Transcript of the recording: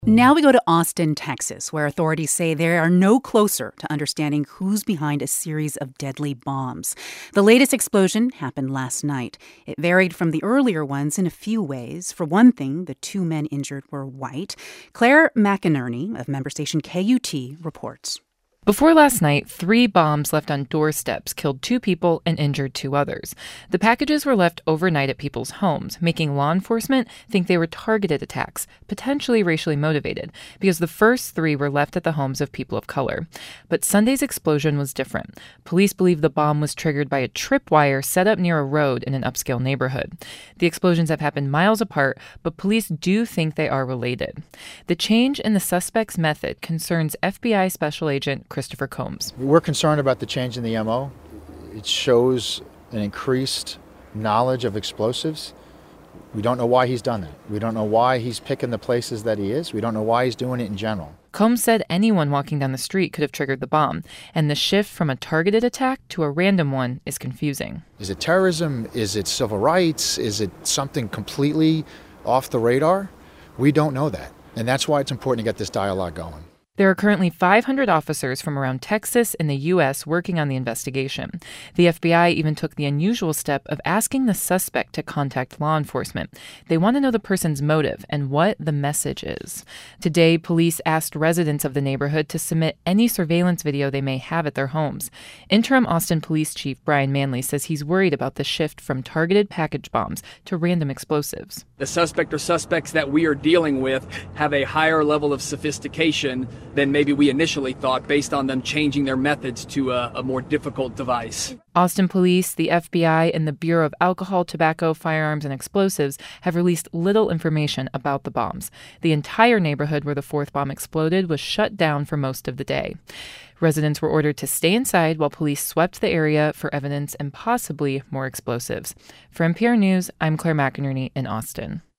Now we go to Austin, Texas, where authorities say they are no closer to understanding who's behind a series of deadly bombs. The latest explosion happened last night. It varied from the earlier ones in a few ways. For one thing, the two men injured were white. Claire McInerney of member station KUT reports. Before last night, 3 bombs left on doorsteps killed 2 people and injured 2 others. The packages were left overnight at people's homes, making law enforcement think they were targeted attacks, potentially racially motivated, because the first 3 were left at the homes of people of color. But Sunday's explosion was different. Police believe the bomb was triggered by a tripwire set up near a road in an upscale neighborhood. The explosions have happened miles apart, but police do think they are related. The change in the suspect's method concerns FBI Special Agent Christopher Combs. We're concerned about the change in the MO. It shows an increased knowledge of explosives. We don't know why he's done that. We don't know why he's picking the places that he is. We don't know why he's doing it in general. Combs said anyone walking down the street could have triggered the bomb, and the shift from a targeted attack to a random one is confusing. Is it terrorism? Is it civil rights? Is it something completely off the radar? We don't know that, and that's why it's important to get this dialogue going. There are currently 500 officers from around Texas and the U.S. working on the investigation. The FBI even took the unusual step of asking the suspect to contact law enforcement. They want to know the person's motive and what the message is. Today, police asked residents of the neighborhood to submit any surveillance video they may have at their homes. Interim Austin Police Chief Brian Manley says he's worried about the shift from targeted package bombs to random explosives. The suspect or suspects that we are dealing with have a higher level of sophistication than maybe we initially thought, based on them changing their methods to a more difficult device. Austin Police, the FBI, and the Bureau of Alcohol, Tobacco, Firearms, and Explosives have released little information about the bombs. The entire neighborhood where the 4th bomb exploded was shut down for most of the day. Residents were ordered to stay inside while police swept the area for evidence and possibly more explosives. For NPR News, I'm Claire McInerney in Austin.